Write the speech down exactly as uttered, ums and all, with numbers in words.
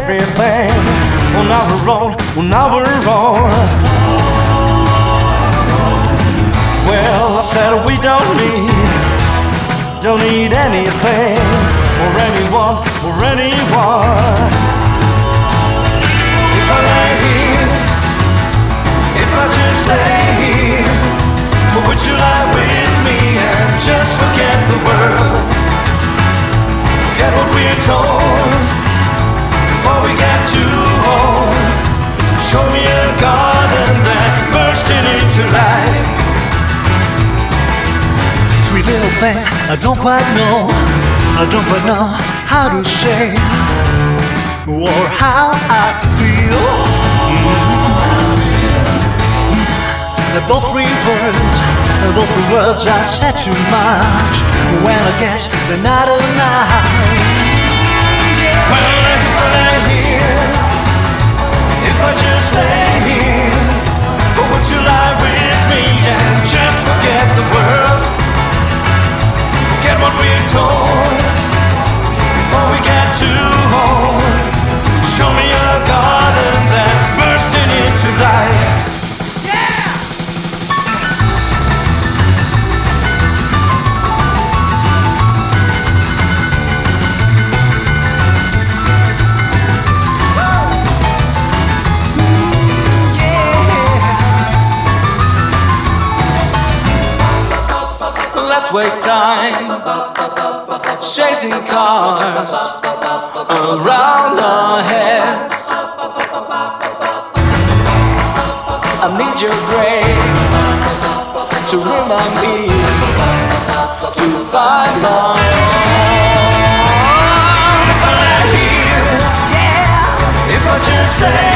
everything. Well, now we're on, well, now we're on. Well, I said we don't need, don't need anything or anyone or anyone. If I lay here, if I just lay here, would you lie with me and just forget the world? Forget what we're told before we get too old. Show me a garden that's bursting into life. Sweet little thing, I don't quite know, I don't quite know how to say or how I feel. Mm-hmm. Those three words, those three words I said too much. Well, I guess they're not enough. Yeah. Well, if I lay here, if I just lay here, or would you lie with me and just forget the world? Forget what we're told before we get too old. Show me a garden that's bursting into life. Yeah! Yeah! Let's waste time chasing cars around our heads. I need your grace to remind me to find my own. If I lay here, yeah, if I just lay